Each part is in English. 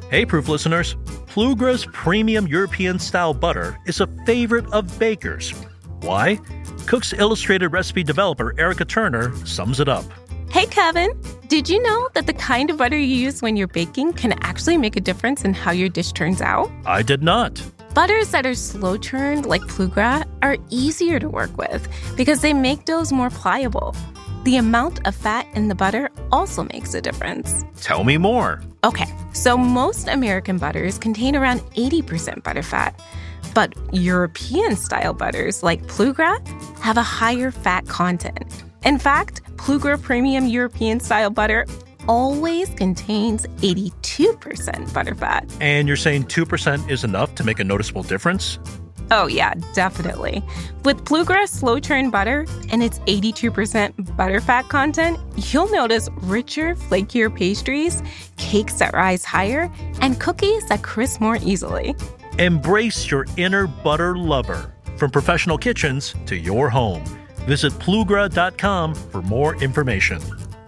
Hey, Proof listeners. Plugra's premium European-style butter is a favorite of bakers. Why? Cook's Illustrated recipe developer Erica Turner sums it up. Hey, Kevin. Did you know that the kind of butter you use when you're baking can actually make a difference in how your dish turns out? I did not. Butters that are slow-churned, like Plugra, are easier to work with because they make doughs more pliable. The amount of fat in the butter also makes a difference. Tell me more. Okay, so most American butters contain around 80% butterfat, but European-style butters like Plugra have a higher fat content. In fact, Plugra Premium European-style butter always contains 82% butterfat. And you're saying 2% is enough to make a noticeable difference? Oh, yeah, definitely. With Plugra slow-churn butter and its 82% butterfat content, you'll notice richer, flakier pastries, cakes that rise higher, and cookies that crisp more easily. Embrace your inner butter lover. From professional kitchens to your home. Visit Plugra.com for more information.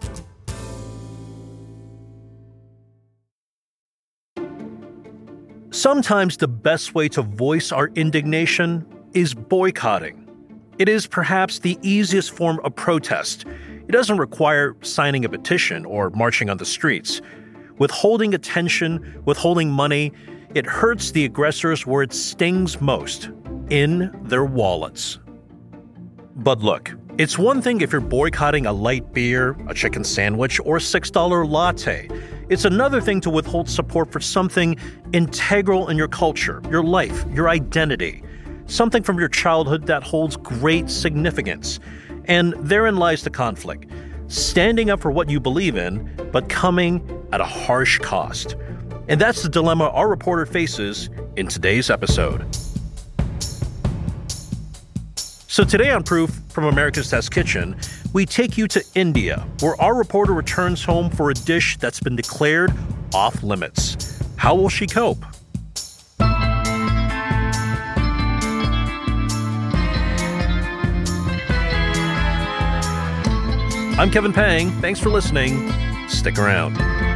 Sometimes the best way to voice our indignation is boycotting. It is perhaps the easiest form of protest. It doesn't require signing a petition or marching on the streets. Withholding attention, withholding money, it hurts the aggressors where it stings most, in their wallets. But look, it's one thing if you're boycotting a light beer, a chicken sandwich, or a $6 latte. It's another thing to withhold support for something integral in your culture, your life, your identity, something from your childhood that holds great significance. And therein lies the conflict, standing up for what you believe in, but coming at a harsh cost. And that's the dilemma our reporter faces in today's episode. So today on Proof from America's Test Kitchen, we take you to India, where our reporter returns home for a dish that's been declared off limits. How will she cope? I'm Kevin Pang. Thanks for listening. Stick around.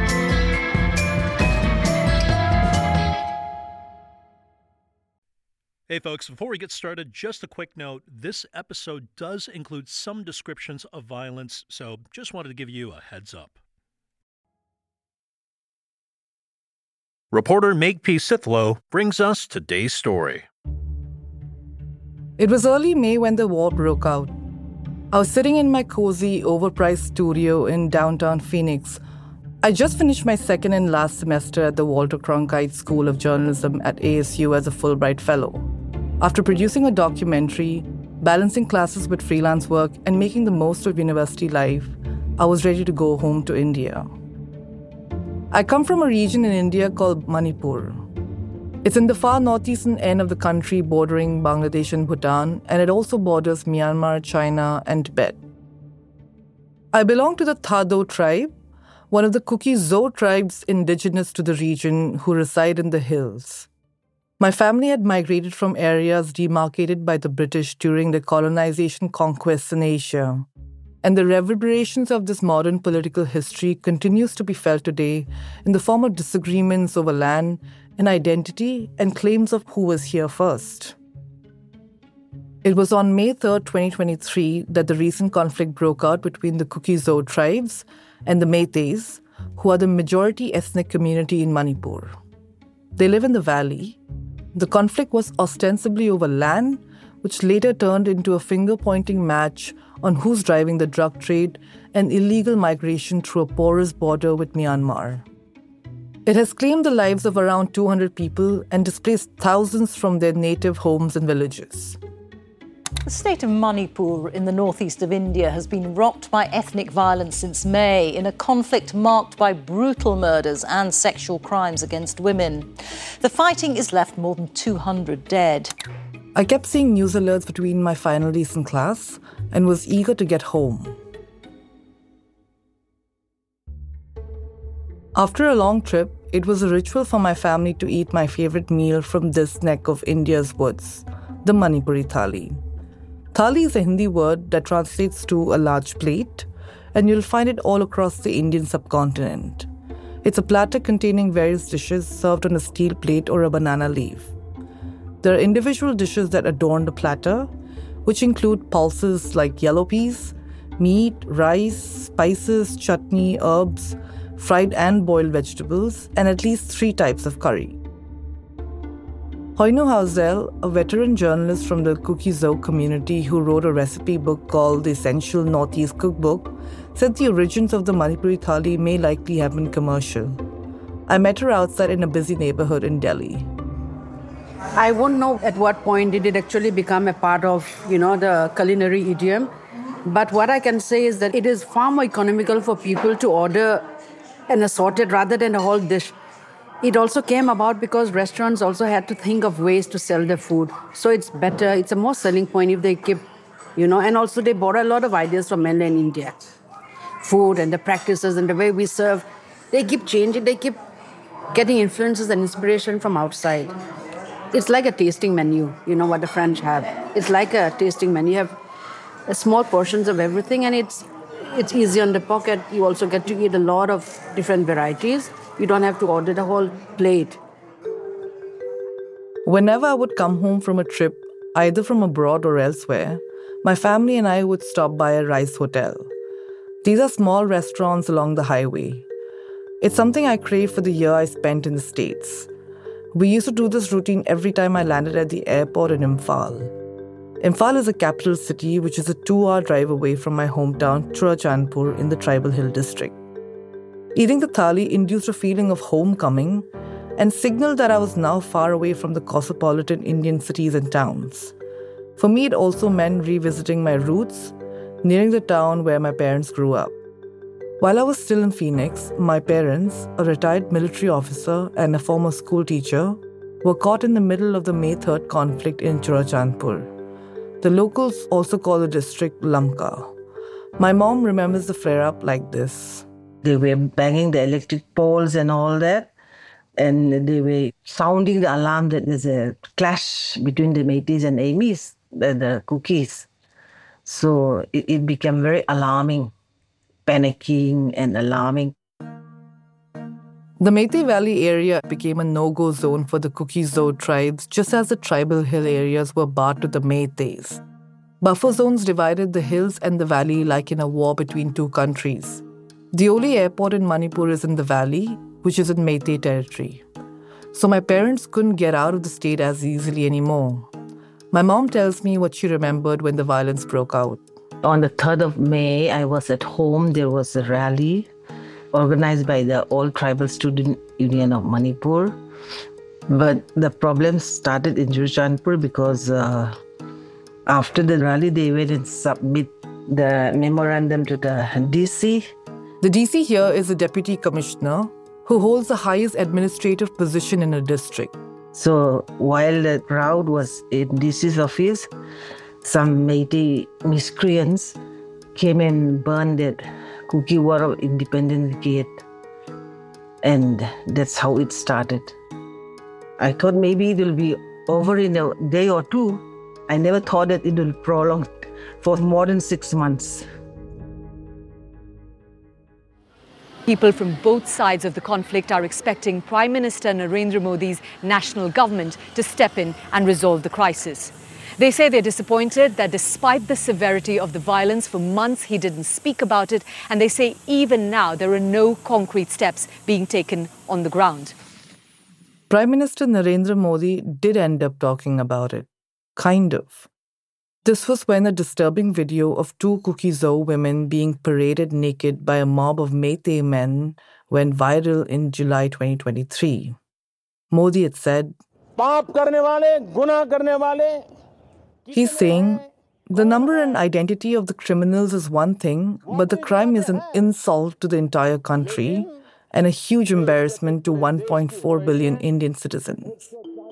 Hey folks, before we get started, just a quick note. This episode does include some descriptions of violence, so just wanted to give you a heads up. Reporter Makepeace Sithlow brings us today's story. It was early May when the war broke out. I was sitting in my cozy, overpriced studio in downtown Phoenix. I just finished my second and last semester at the Walter Cronkite School of Journalism at ASU as a Fulbright Fellow. After producing a documentary, balancing classes with freelance work, and making the most of university life, I was ready to go home to India. I come from a region in India called Manipur. It's in the far northeastern end of the country bordering Bangladesh and Bhutan, and it also borders Myanmar, China, and Tibet. I belong to the Thado tribe, one of the Kuki-Zo tribes indigenous to the region who reside in the hills. My family had migrated from areas demarcated by the British during their colonization conquests in Asia, and the reverberations of this modern political history continues to be felt today in the form of disagreements over land and identity and claims of who was here first. It was on May 3rd, 2023 that the recent conflict broke out between the Kuki-Zo tribes and the Meiteis, who are the majority ethnic community in Manipur. They live in the valley. The conflict was ostensibly over land, which later turned into a finger-pointing match on who's driving the drug trade and illegal migration through a porous border with Myanmar. It has claimed the lives of around 200 people and displaced thousands from their native homes and villages. The state of Manipur in the northeast of India has been rocked by ethnic violence since May, in a conflict marked by brutal murders and sexual crimes against women. The fighting has left more than 200 dead. I kept seeing news alerts between my final days in class and was eager to get home. After a long trip, it was a ritual for my family to eat my favorite meal from this neck of India's woods, the Manipuri thali. Thali is a Hindi word that translates to a large plate, and you'll find it all across the Indian subcontinent. It's a platter containing various dishes served on a steel plate or a banana leaf. There are individual dishes that adorn the platter, which include pulses like yellow peas, meat, rice, spices, chutney, herbs, fried and boiled vegetables, and at least 3 types of curry. Hoinu Hausel, a veteran journalist from the Kuki-Zo community who wrote a recipe book called The Essential Northeast Cookbook, said the origins of the Manipuri thali may likely have been commercial. I met her outside in a busy neighborhood in Delhi. I won't know at what point did it actually become a part of, the culinary idiom. But what I can say is that it is far more economical for people to order an assorted rather than a whole dish. It also came about because restaurants also had to think of ways to sell their food. So it's better, it's a more selling point if they keep, and also they borrow a lot of ideas from mainland India. Food and the practices and the way we serve, they keep changing, they keep getting influences and inspiration from outside. It's like a tasting menu, what the French have. It's like a tasting menu. You have small portions of everything and it's easy on the pocket. You also get to eat a lot of different varieties. You don't have to order the whole plate. Whenever I would come home from a trip, either from abroad or elsewhere, my family and I would stop by a rice hotel. These are small restaurants along the highway. It's something I crave for the year I spent in the States. We used to do this routine every time I landed at the airport in Imphal. Imphal is a capital city which is a 2-hour drive away from my hometown, Churachandpur, in the Tribal Hill district. Eating the thali induced a feeling of homecoming and signaled that I was now far away from the cosmopolitan Indian cities and towns. For me, it also meant revisiting my roots, nearing the town where my parents grew up. While I was still in Phoenix, my parents, a retired military officer and a former school teacher, were caught in the middle of the May 3rd conflict in Churachandpur. The locals also call the district Lanka. My mom remembers the flare-up like this. They were banging the electric poles and all that. And they were sounding the alarm that there's a clash between the Métis and Amis, the Kukis. So it became very alarming, panicking and alarming. The Meitei Valley area became a no-go zone for the Kuki-Zo tribes, just as the Tribal Hill areas were barred to the Meiteis. Buffer zones divided the hills and the valley like in a war between 2 countries. The only airport in Manipur is in the valley, which is in Meitei territory. So my parents couldn't get out of the state as easily anymore. My mom tells me what she remembered when the violence broke out. On the 3rd of May, I was at home. There was a rally organized by the All Tribal Student Union of Manipur. But the problem started in Churachandpur because after the rally, they went and submit the memorandum to the DC. The DC here is a deputy commissioner who holds the highest administrative position in a district. So while the crowd was in DC's office, some Métis miscreants came and burned that Kuki War of Independence Gate. And that's how it started. I thought maybe it will be over in a day or 2. I never thought that it will prolong for more than 6 months. People from both sides of the conflict are expecting Prime Minister Narendra Modi's national government to step in and resolve the crisis. They say they're disappointed that despite the severity of the violence, for months he didn't speak about it, and they say even now there are no concrete steps being taken on the ground. Prime Minister Narendra Modi did end up talking about it. Kind of. This was when a disturbing video of 2 Kuki-Zo women being paraded naked by a mob of Meitei men went viral in July 2023. Modi had said, he's saying, the number and identity of the criminals is one thing, but the crime is an insult to the entire country and a huge embarrassment to 1.4 billion Indian citizens.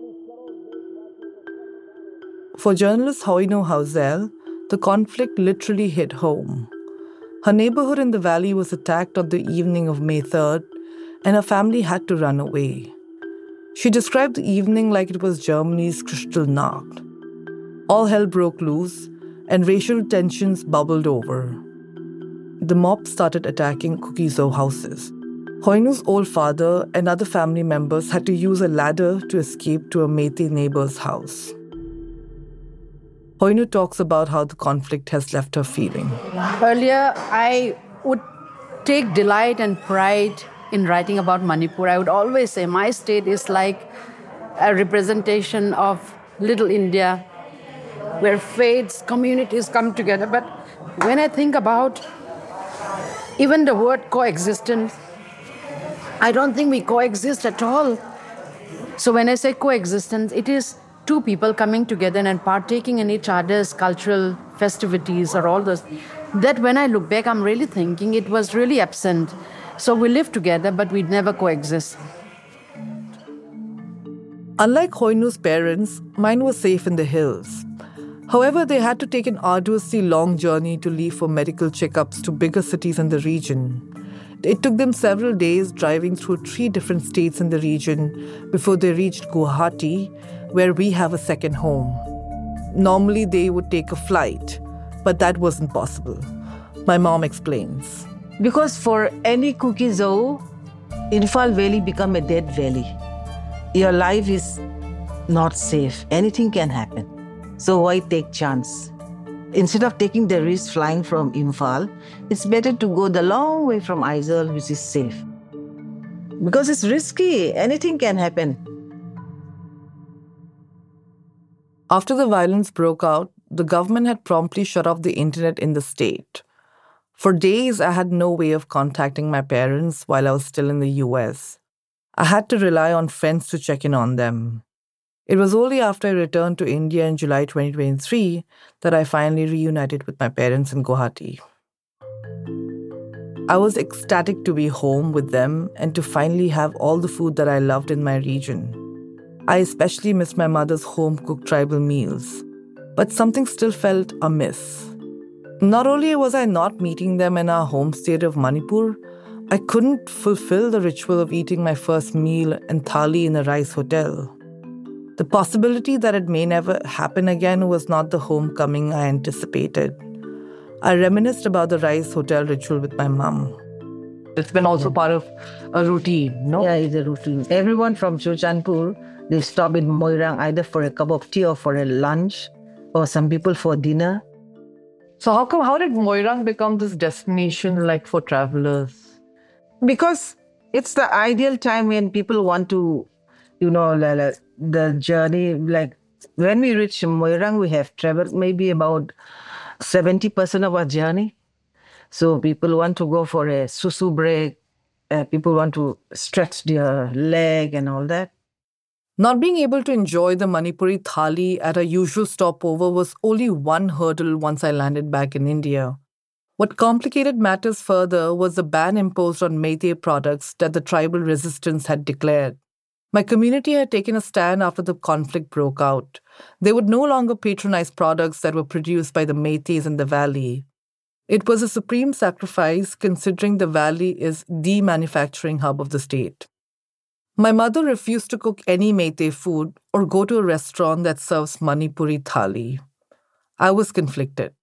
For journalist Hoinu Hausel, the conflict literally hit home. Her neighborhood in the valley was attacked on the evening of May 3rd, and her family had to run away. She described the evening like it was Germany's Kristallnacht. All hell broke loose, and racial tensions bubbled over. The mob started attacking Kuki-Zo houses. Hoinu's old father and other family members had to use a ladder to escape to a Métis neighbor's house. Hoinu talks about how the conflict has left her feeling. Earlier, I would take delight and pride in writing about Manipur. I would always say my state is like a representation of Little India, where faiths, communities come together. But when I think about even the word coexistence, I don't think we coexist at all. So when I say coexistence, it is two people coming together and partaking in each other's cultural festivities or all those. That when I look back, I'm really thinking it was really absent. So we live together, but we never coexist. Unlike Hoinu's parents, mine was safe in the hills. However, they had to take an arduously long journey to leave for medical checkups to bigger cities in the region. It took them several days driving through 3 different states in the region before they reached Guwahati, where we have a second home. Normally, they would take a flight, but that wasn't possible. My mom explains. Because for any Kuki Zo, Imphal Valley become a dead valley. Your life is not safe. Anything can happen. So why take chance? Instead of taking the risk flying from Imphal, it's better to go the long way from Aizawl, which is safe. Because it's risky. Anything can happen. After the violence broke out, the government had promptly shut off the internet in the state. For days, I had no way of contacting my parents while I was still in the US. I had to rely on friends to check in on them. It was only after I returned to India in July 2023 that I finally reunited with my parents in Guwahati. I was ecstatic to be home with them and to finally have all the food that I loved in my region. I especially missed my mother's home-cooked tribal meals, but something still felt amiss. Not only was I not meeting them in our home state of Manipur, I couldn't fulfill the ritual of eating my first meal and thali in a rice hotel. The possibility that it may never happen again was not the homecoming I anticipated. I reminisced about the rice hotel ritual with my mom. It's been also part of a routine, no? Yeah, it's a routine. Everyone from Churchandpur, they stop in Moirang either for a cup of tea or for a lunch, or some people for dinner. So how did Moirang become this destination like for travelers? Because it's the ideal time when people want to, the journey. Like when we reach Moirang, we have traveled maybe about 70% of our journey. So people want to go for a susu break. People want to stretch their leg and all that. Not being able to enjoy the Manipuri thali at a usual stopover was only one hurdle once I landed back in India. What complicated matters further was the ban imposed on Métis products that the tribal resistance had declared. My community had taken a stand after the conflict broke out. They would no longer patronize products that were produced by the Métis in the valley. It was a supreme sacrifice considering the valley is the manufacturing hub of the state. My mother refused to cook any Métis food or go to a restaurant that serves Manipuri thali. I was conflicted.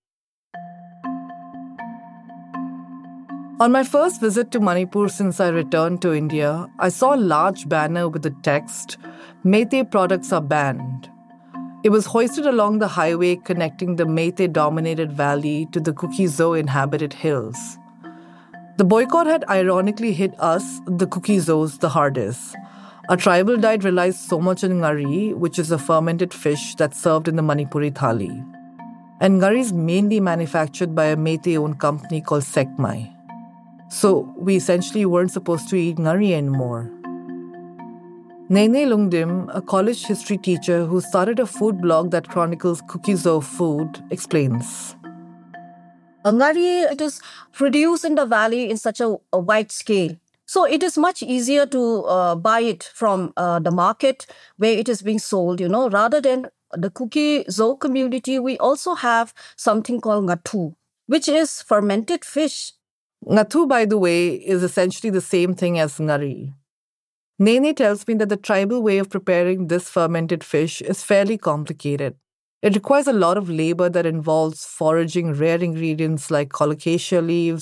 On my first visit to Manipur since I returned to India, I saw a large banner with the text, "Métis products are banned." It was hoisted along the highway connecting the Métis-dominated valley to the Kuki Zo inhabited hills. The boycott had ironically hit us, the Kuki Zos, the hardest. Our tribal diet relies so much on ngari, which is a fermented fish that's served in the Manipuri thali. And ngari is mainly manufactured by a Métis-owned company called Sekmai. So we essentially weren't supposed to eat ngari anymore. Nene Lungdim, a college history teacher who started a food blog that chronicles Kuki Zo food, explains. Ngari, it is produced in the valley in such a wide scale. So it is much easier to buy it from the market where it is being sold, rather than the Kuki Zo community. We also have something called ngathu, which is fermented fish. Ngathu, by the way, is essentially the same thing as ngari. Nene tells me that the tribal way of preparing this fermented fish is fairly complicated. It requires a lot of labor that involves foraging rare ingredients like colocasia leaves,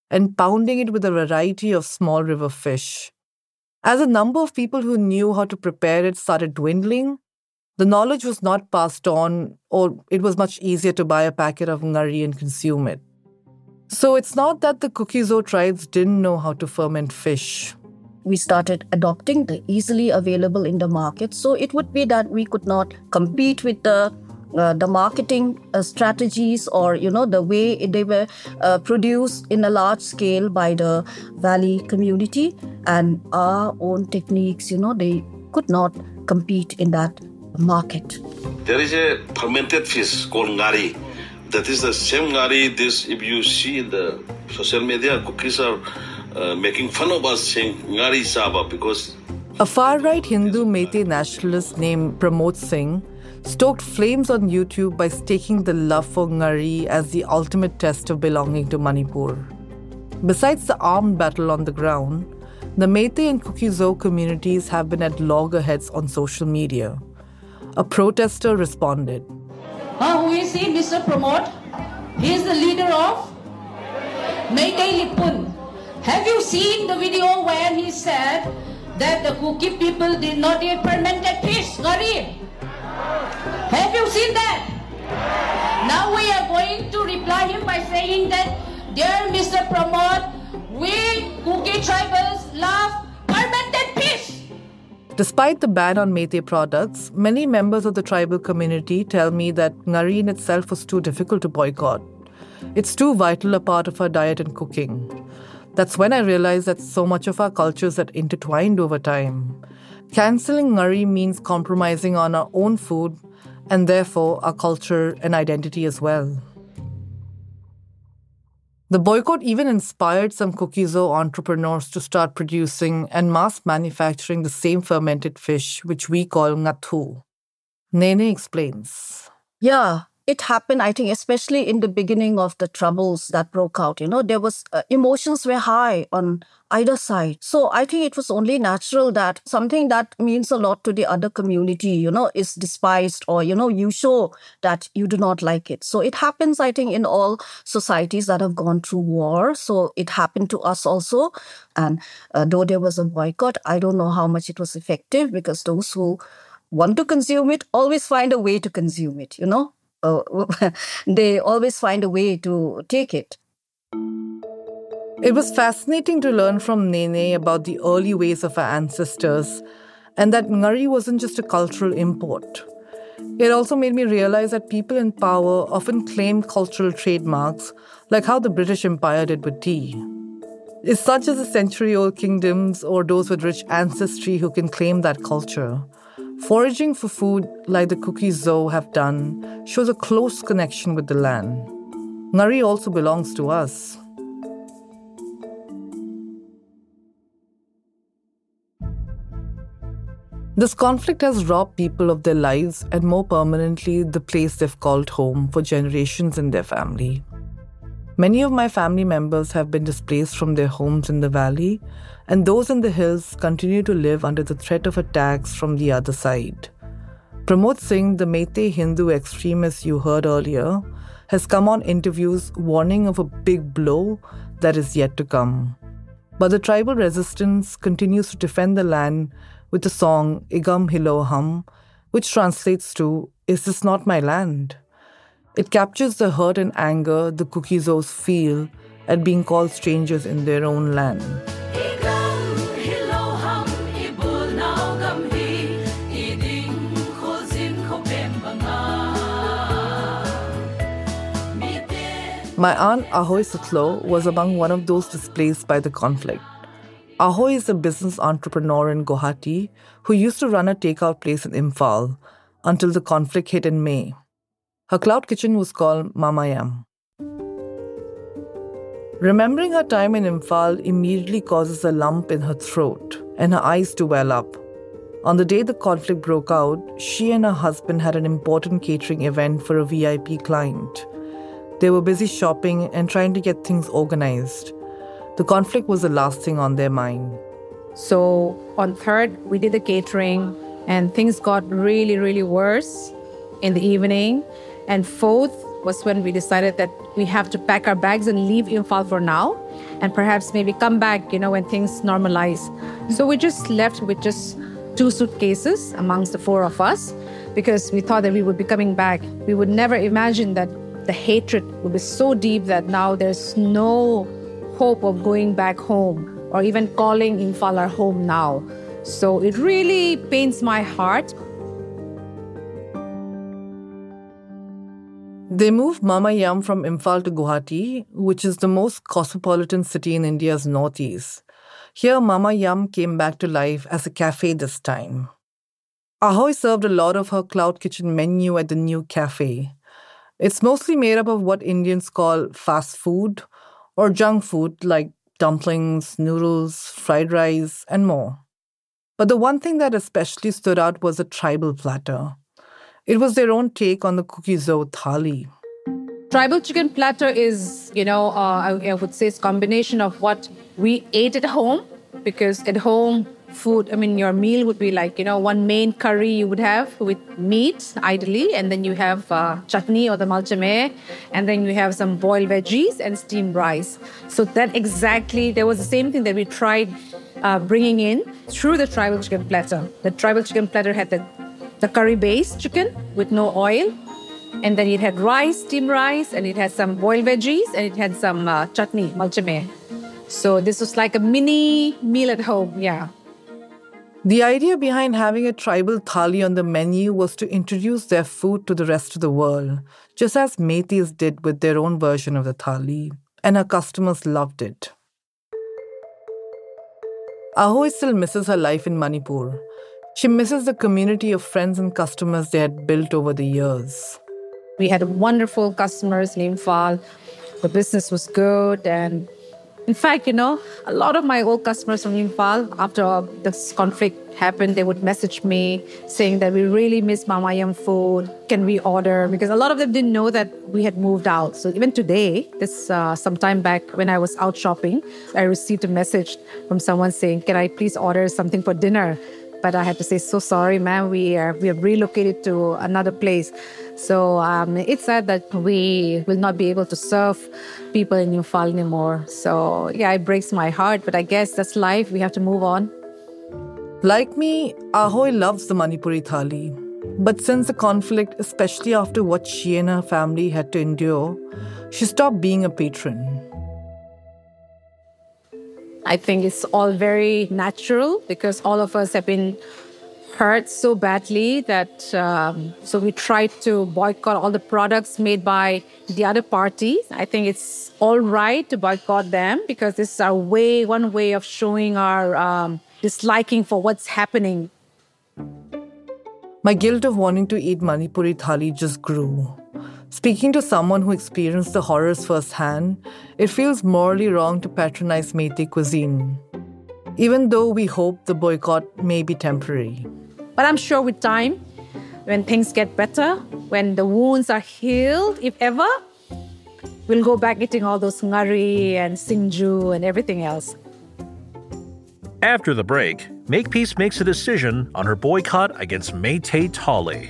and pounding it with a variety of small river fish. As the number of people who knew how to prepare it started dwindling, the knowledge was not passed on, or it was much easier to buy a packet of ngari and consume it. So it's not that the Kuki-Zo tribes didn't know how to ferment fish. We started adopting the easily available in the market. So it would be that we could not compete with the marketing strategies or, the way they were produced in a large scale by the valley community, and our own techniques, they could not compete in that market. There is a fermented fish called ngari. That is the same ngari. If you see in the social media, cookies are making fun of us saying ngari saba because... A far-right Hindu Meitei nationalist named Pramod Singh stoked flames on YouTube by staking the love for ngari as the ultimate test of belonging to Manipur. Besides the armed battle on the ground, the Meitei and Kuki-Zo communities have been at loggerheads on social media. A protester responded. Who is he, Mr. Pramod? He is the leader of Meitei Lipun. Have you seen the video where he said that the Kuki people did not eat fermented fish, ngari? Have you seen that? Now we are going to reply him by saying that, dear Mr. Pramod, we Kuki tribals love fermented fish. Despite the ban on Meitei products, many members of the tribal community tell me that ngari in itself was too difficult to boycott. It's too vital a part of our diet and cooking. That's when I realized that so much of our cultures had intertwined over time. Cancelling ngari means compromising on our own food and therefore our culture and identity as well. The boycott even inspired some Kuki-Zo entrepreneurs to start producing and mass manufacturing the same fermented fish, which we call ngathu. Nene explains. Yeah, it happened, I think, especially in the beginning of the troubles that broke out. There was emotions were high on either side. So I think it was only natural that something that means a lot to the other community, is despised or, you show that you do not like it. So it happens, I think, in all societies that have gone through war. So it happened to us also. And though there was a boycott, I don't know how much it was effective because those who want to consume it always find a way to consume it, They always find a way to take it. It was fascinating to learn from Nene about the early ways of our ancestors and that ngari wasn't just a cultural import. It also made me realize that people in power often claim cultural trademarks like how the British Empire did with tea. It's such as the century-old kingdoms or those with rich ancestry who can claim that culture. Foraging for food like the Kuki-Zo have done shows a close connection with the land. Ngari also belongs to us. This conflict has robbed people of their lives and more permanently the place they've called home for generations in their family. Many of my family members have been displaced from their homes in the valley, and those in the hills continue to live under the threat of attacks from the other side. Pramod Singh, the Meitei Hindu extremist you heard earlier, has come on interviews warning of a big blow that is yet to come. But the tribal resistance continues to defend the land with the song Igam Hiloham, which translates to, "Is this not my land?" It captures the hurt and anger the Kuki-Zos feel at being called strangers in their own land. My aunt Ahoy Sutlo was among one of those displaced by the conflict. Ahoy is a business entrepreneur in Guwahati who used to run a takeout place in Imphal until the conflict hit in May. Her cloud kitchen was called Mamayam. Remembering her time in Imphal immediately causes a lump in her throat and her eyes to well up. On the day the conflict broke out, she and her husband had an important catering event for a VIP client. They were busy shopping and trying to get things organized. The conflict was the last thing on their mind. So on 3rd, we did the catering and things got really, really worse in the evening. And 4th was when we decided that we have to pack our bags and leave Imphal for now. and perhaps maybe come back, when things normalize. So we just left with just 2 suitcases amongst the 4 of us because we thought that we would be coming back. We would never imagine that the hatred would be so deep that now there's no hope of going back home or even calling Imphal our home now. So it really pains my heart. They moved Mama Yum from Imphal to Guwahati, which is the most cosmopolitan city in India's northeast. Here, Mama Yum came back to life as a cafe this time. Ahoy served a lot of her cloud kitchen menu at the new cafe. It's mostly made up of what Indians call fast food or junk food like dumplings, noodles, fried rice, and more. But the one thing that especially stood out was a tribal platter. It was their own take on the Kuki-Zo thali. Tribal chicken platter is, I would say it's a combination of what we ate at home, because at home, food, your meal would be like, one main curry you would have with meat, ideally, and then you have chutney or the malchame, and then you have some boiled veggies and steamed rice. So that exactly, there was the same thing that we tried bringing in through the tribal chicken platter. The tribal chicken platter had the curry-based chicken with no oil, and then it had rice, steamed rice, and it had some boiled veggies, and it had some chutney, malchame. So this was like a mini meal at home, yeah. The idea behind having a tribal thali on the menu was to introduce their food to the rest of the world, just as Meiteis did with their own version of the thali, and her customers loved it. Ahoy still misses her life in Manipur. She misses the community of friends and customers they had built over the years. We had wonderful customers in Imphal. The business was good, and in fact, a lot of my old customers from Imphal, after this conflict happened, they would message me saying that we really miss Mama Yum food. Can we order? Because a lot of them didn't know that we had moved out. So even today, some time back when I was out shopping, I received a message from someone saying, can I please order something for dinner? But I had to say, so sorry, ma'am, we have relocated to another place. So it's sad that we will not be able to serve people in Imphal anymore. So yeah, it breaks my heart, but I guess that's life. We have to move on. Like me, Ahoy loves the Manipuri thali. But since the conflict, especially after what she and her family had to endure, she stopped being a patron. I think it's all very natural because all of us have been hurt so badly that so we tried to boycott all the products made by the other parties. I think it's all right to boycott them because this is one way of showing our disliking for what's happening. My guilt of wanting to eat Manipuri thali just grew. Speaking to someone who experienced the horrors firsthand, it feels morally wrong to patronize Meitei cuisine, even though we hope the boycott may be temporary. But I'm sure with time, when things get better, when the wounds are healed, if ever, we'll go back eating all those ngari and singju and everything else. After the break, Makepeace makes a decision on her boycott against Meitei thali.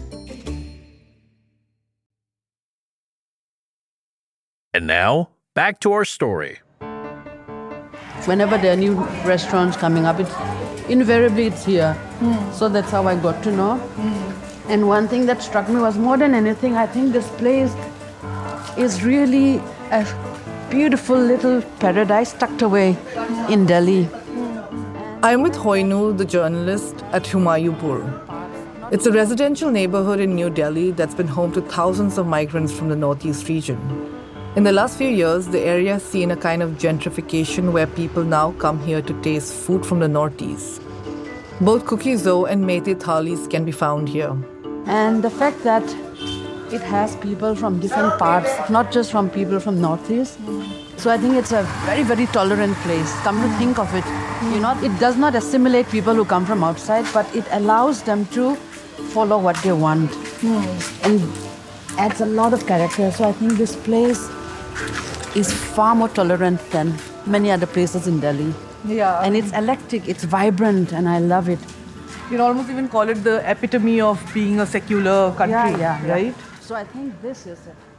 And now, back to our story. Whenever there are new restaurants coming up, invariably it's here. So that's how I got to know. And one thing that struck me was more than anything, I think this place is really a beautiful little paradise tucked away in Delhi. I'm with Hoynul, the journalist, at Humayunpur. It's a residential neighborhood in New Delhi that's been home to thousands of migrants from the northeast region. In the last few years, the area has seen a kind of gentrification where people now come here to taste food from the northeast. Both Kuki-Zo and Meitei thalis can be found here. And the fact that it has people from different parts, not just from people from northeast. So I think it's a very, very tolerant place. Come to think of it, it does not assimilate people who come from outside, but it allows them to follow what they want. And adds a lot of character. So I think this place is far more tolerant than many other places in Delhi. Yeah. And it's eclectic, it's vibrant, and I love it. You can almost even call it the epitome of being a secular country, right? So I think this is it.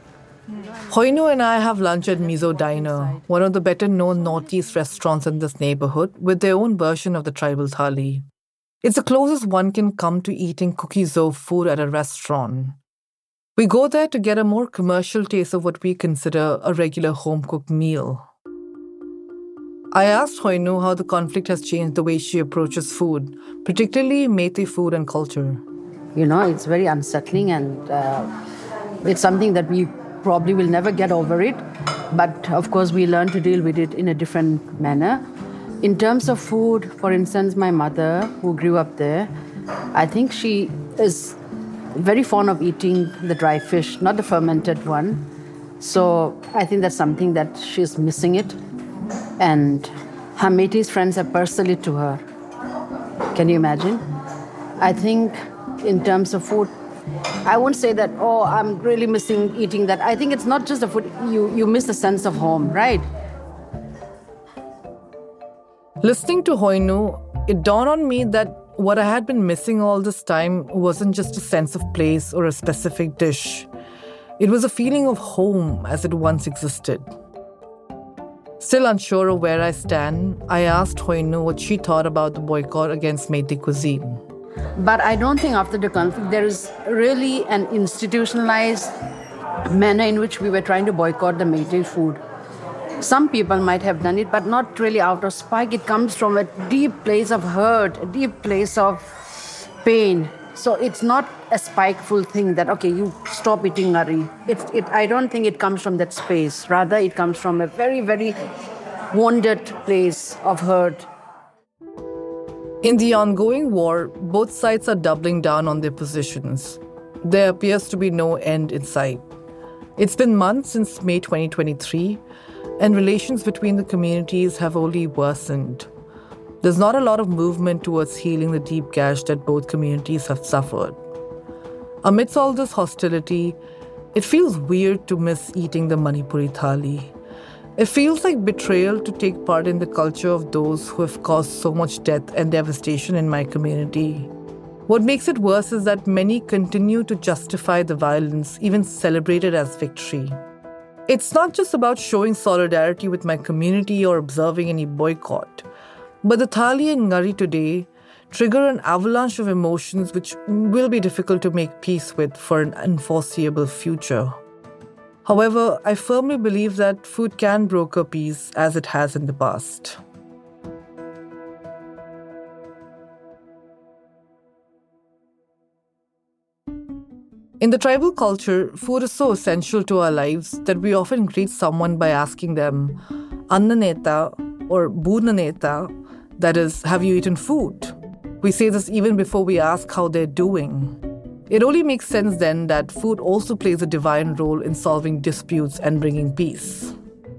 Hoinu and I have lunch at Mizo Diner, one of the better-known Northeast restaurants in this neighborhood, with their own version of the tribal thali. It's the closest one can come to eating Kuki-Zo food at a restaurant. We go there to get a more commercial taste of what we consider a regular home-cooked meal. I asked Hoinu how the conflict has changed the way she approaches food, particularly Meitei food and culture. You know, it's very unsettling, and it's something that we probably will never get over it. But of course, we learn to deal with it in a different manner. In terms of food, for instance, my mother, who grew up there, I think she is very fond of eating the dry fish, not the fermented one. So I think that's something that she's missing it. And her Meitei's friends have personally to her. Can you imagine? I think in terms of food, I won't say that, oh, I'm really missing eating that. I think it's not just the food, you miss the sense of home, right? Listening to Hoinu, it dawned on me that what I had been missing all this time wasn't just a sense of place or a specific dish. It was a feeling of home as it once existed. Still unsure of where I stand, I asked Hoinu what she thought about the boycott against Meitei cuisine. But I don't think after the conflict there is really an institutionalized manner in which we were trying to boycott the Meitei food. Some people might have done it, but not really out of spite. It comes from a deep place of hurt, a deep place of pain. So it's not a spiteful thing that, okay, you stop eating curry. I don't think it comes from that space. Rather, it comes from a very, very wounded place of hurt. In the ongoing war, both sides are doubling down on their positions. There appears to be no end in sight. It's been months since May 2023, and relations between the communities have only worsened. There's not a lot of movement towards healing the deep gash that both communities have suffered. Amidst all this hostility, it feels weird to miss eating the Manipuri thali. It feels like betrayal to take part in the culture of those who have caused so much death and devastation in my community. What makes it worse is that many continue to justify the violence, even celebrate it as victory. It's not just about showing solidarity with my community or observing any boycott, but the thali and ngari today trigger an avalanche of emotions which will be difficult to make peace with for an unforeseeable future. However, I firmly believe that food can broker peace as it has in the past. In the tribal culture, food is so essential to our lives that we often greet someone by asking them, Annaneta or Boonaneta, that is, have you eaten food? We say this even before we ask how they're doing. It only makes sense then that food also plays a divine role in solving disputes and bringing peace.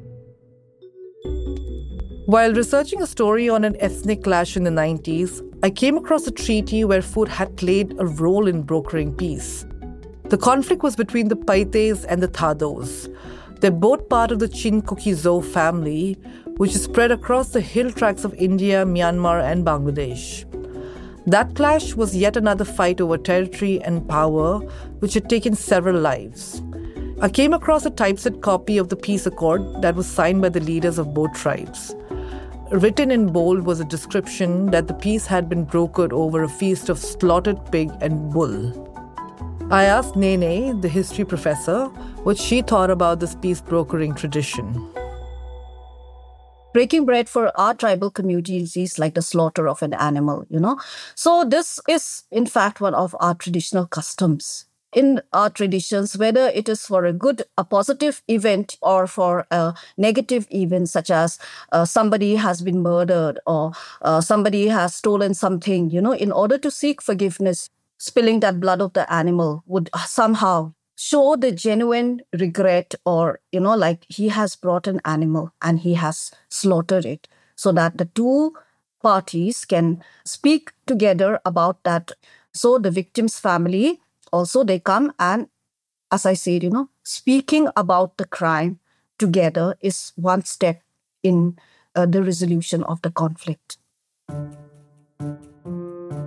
While researching a story on an ethnic clash in the 90s, I came across a treaty where food had played a role in brokering peace. The conflict was between the Paiteis and the Thados. They're both part of the Chin Kuki-Zo family, which is spread across the hill tracts of India, Myanmar, and Bangladesh. That clash was yet another fight over territory and power, which had taken several lives. I came across a typeset copy of the peace accord that was signed by the leaders of both tribes. Written in bold was a description that the peace had been brokered over a feast of slaughtered pig and bull. I asked Nene, the history professor, what she thought about this peace brokering tradition. Breaking bread for our tribal communities is like the slaughter of an animal, So this is, in fact, one of our traditional customs. In our traditions, whether it is for a positive event or for a negative event, such as somebody has been murdered or somebody has stolen something, in order to seek forgiveness, spilling that blood of the animal would somehow show the genuine regret or, like he has brought an animal and he has slaughtered it so that the two parties can speak together about that. So the victim's family, also they come and, as I said, speaking about the crime together is one step in the resolution of the conflict.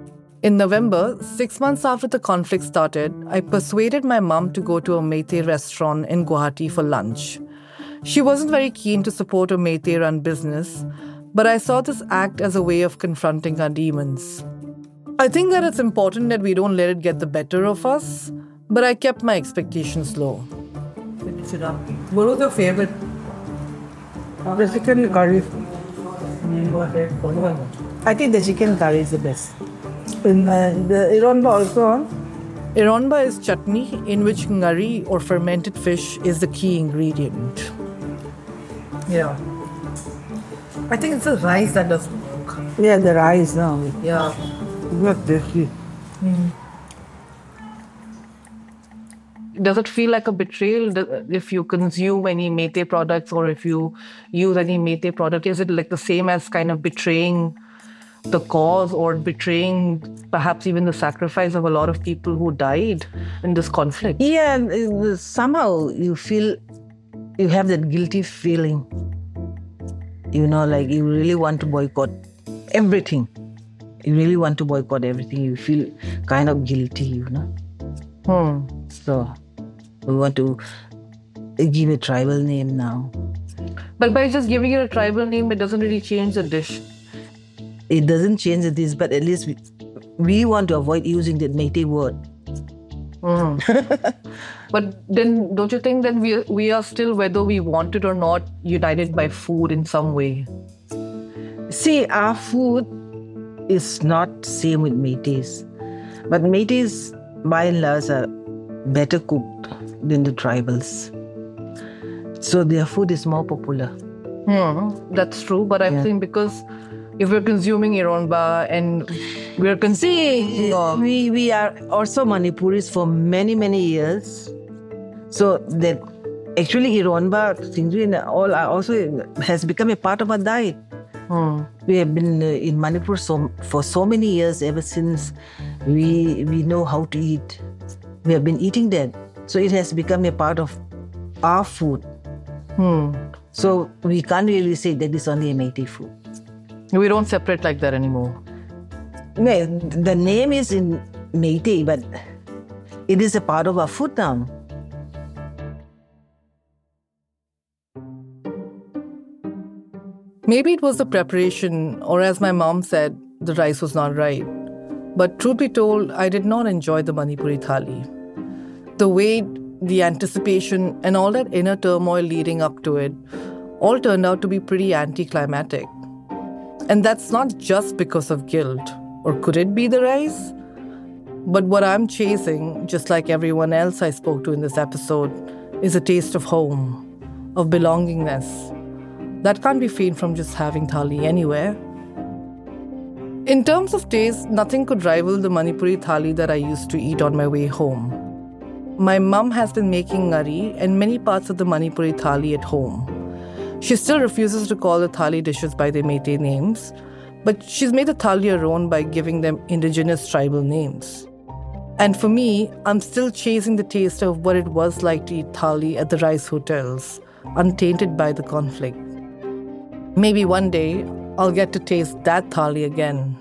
In November, 6 months after the conflict started, I persuaded my mum to go to a Meitei restaurant in Guwahati for lunch. She wasn't very keen to support a Meitei-run business, but I saw this act as a way of confronting our demons. I think that it's important that we don't let it get the better of us, but I kept my expectations low. What was your favorite? The chicken curry. I think the chicken curry is the best. And the Ironba also. Ironba is chutney in which ngari or fermented fish is the key ingredient. Yeah. I think it's the rice that does cook. Yeah, the rice now. Yeah. Not tasty. Does it feel like a betrayal if you consume any Meitei products or if you use any Meitei product? Is it like the same as kind of betraying the cause or betraying perhaps even the sacrifice of a lot of people who died in this conflict? Yeah, somehow you feel, you have that guilty feeling. You know, like you really want to boycott everything. You really want to boycott everything. You feel kind of guilty, you know. So we want to give a tribal name now. But by just giving it a tribal name, it doesn't really change the dish. It doesn't change the dish, but at least we want to avoid using the Meitei word. But then don't you think that we are still, whether we want it or not, united by food in some way? See, our food is not same with Meitei's. But Meitei's, by and large, are better cooked than the tribals. So their food is more popular. That's true, but I think because if we're consuming Ironba and we're consuming... We are also Manipuris for many, many years. So that actually Ironba, Singri and all also has become a part of our diet. We have been in Manipur for so many years, ever since we know how to eat. We have been eating that. So it has become a part of our food. So we can't really say that it's only a Meitei food. We don't separate like that anymore. No, the name is in Meitei, but it is a part of our food now. Maybe it was the preparation, or as my mom said, the rice was not right. But truth be told, I did not enjoy the Manipuri thali. The wait, the anticipation, and all that inner turmoil leading up to it all turned out to be pretty anticlimactic. And that's not just because of guilt. Or could it be the rice? But what I'm chasing, just like everyone else I spoke to in this episode, is a taste of home, of belongingness. That can't be feigned from just having thali anywhere. In terms of taste, nothing could rival the Manipuri thali that I used to eat on my way home. My mum has been making ngari and many parts of the Manipuri thali at home. She still refuses to call the thali dishes by their Meitei names, but she's made the thali her own by giving them indigenous tribal names. And for me, I'm still chasing the taste of what it was like to eat thali at the rice hotels, untainted by the conflict. Maybe one day, I'll get to taste that thali again.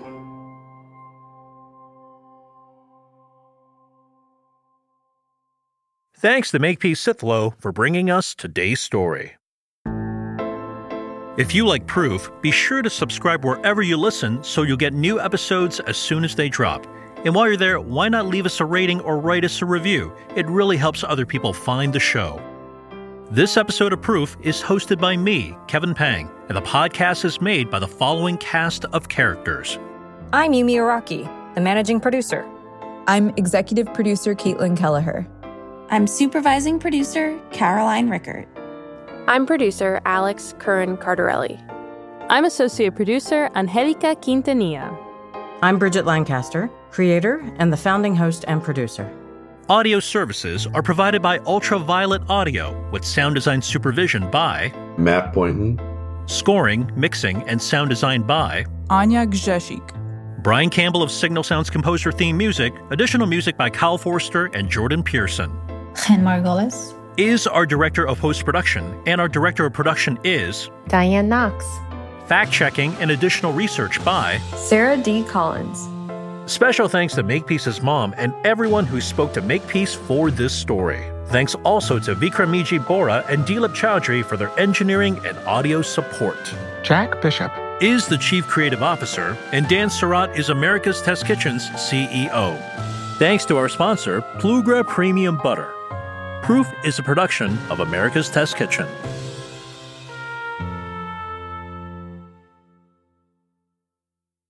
Thanks to Makepeace Sithlo for bringing us today's story. If you like Proof, be sure to subscribe wherever you listen so you'll get new episodes as soon as they drop. And while you're there, why not leave us a rating or write us a review? It really helps other people find the show. This episode of Proof is hosted by me, Kevin Pang, and the podcast is made by the following cast of characters. I'm Yumi Araki, the managing producer. I'm executive producer Caitlin Kelleher. I'm supervising producer Caroline Rickert. I'm producer Alex Curran-Cardarelli. I'm associate producer Angelica Quintanilla. I'm Bridget Lancaster, creator and the founding host and producer. Audio services are provided by Ultraviolet Audio with sound design supervision by Matt Boynton. Scoring, mixing, and sound design by Anya Grzesik. Brian Campbell of Signal Sound's composer theme music, additional music by Kyle Forster and Jordan Pearson. Jen Margolis is our director of post-production, and our director of production is Diane Knox. Fact-checking and additional research by Sarah D. Collins. Special thanks to Makepeace's mom and everyone who spoke to Makepeace for this story. Thanks also to Vikramiji Bora and Dilip Chowdhury for their engineering and audio support. Jack Bishop is the Chief Creative Officer, and Dan Surratt is America's Test Kitchen's CEO. Thanks to our sponsor, Plugra Premium Butter. Proof is a production of America's Test Kitchen.